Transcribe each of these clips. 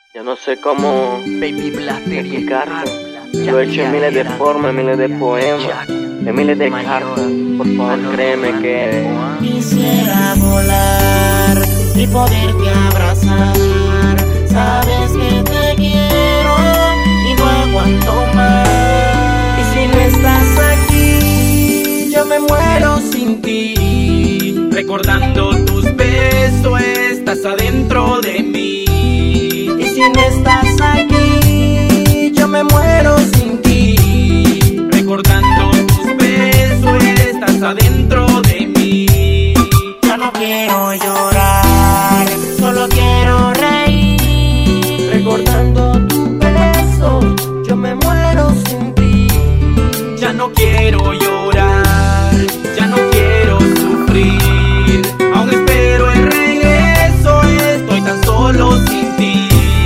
Yo no sé cómo Baby Blaster y explicarte. Yo he hecho miles de formas, miles de poemas, miles de cartas. Por favor, créeme que quisiera volar y poderte abrazar. Sabes que te quiero y no aguanto más. Y si no estás aquí, yo me muero sin ti. Recordando tus besos, estás adentro de mí. Y si no estás aquí, yo me muero sin ti. Recordando tus besos, estás adentro de mí. Ya no quiero llorar, solo quiero reír. Recordando tu beso, yo me muero sin ti. Ya no quiero llorar, ya no quiero sufrir. Aún espero el regreso, estoy tan solo sin ti.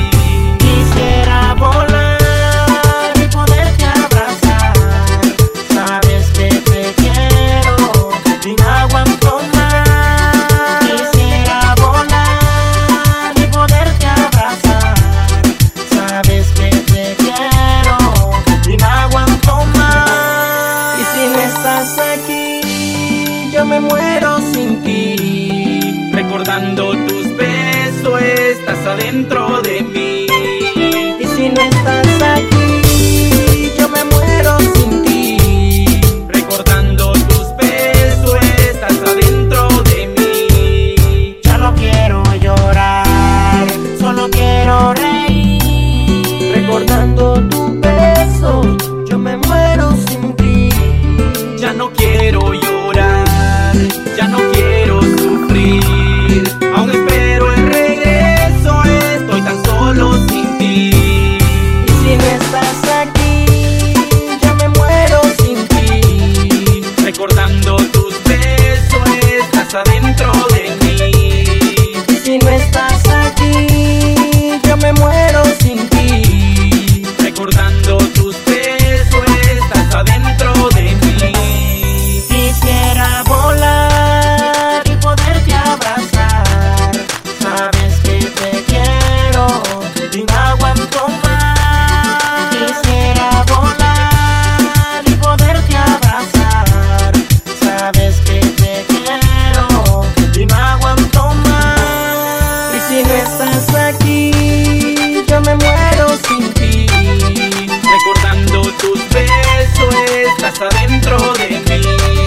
Quisiera volar y poderte abrazar. Sabes que te quiero y no aguanto más. Quisiera volar y poderte abrazar. Sabes que te quiero y no aguanto más. Y si no estás aquí, yo me muero sin ti. Recordando tus besos, estás adentro de mí. Y si no estás aquí, yo me muero sin ti. Recordando tus besos, estás adentro de mí. Ya no quiero llorar, solo quiero reír. Recordando tu beso, yo me muero sin ti. Ya no quiero llorar, ya no quiero sufrir. Aún espero el regreso, estoy tan solo sin ti. Y si no estás aquí, yo me muero sin ti. Recordando tus besos, estás adentro de mí. Y si no estás aquí, yo me muero sin ti. Recordando tus besos, estás adentro de mí. Quisiera volar y poderte abrazar. Sabes que te quiero y no aguanto más. Quisiera volar y poderte abrazar. Sabes que te quiero y no aguanto más. Y si no estás aquí, yo me muero sin ti. Recordando tus besos, estás adentro de mí.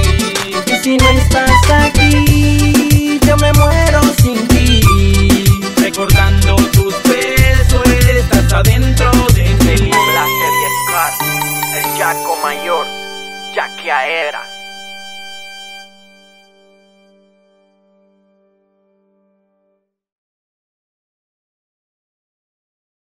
Y si no estás aquí, yo me muero sin ti. Recordando tus besos, estás adentro de mí. Baby Blaster y Scar, el Jaco Mayor, Jackie Aera.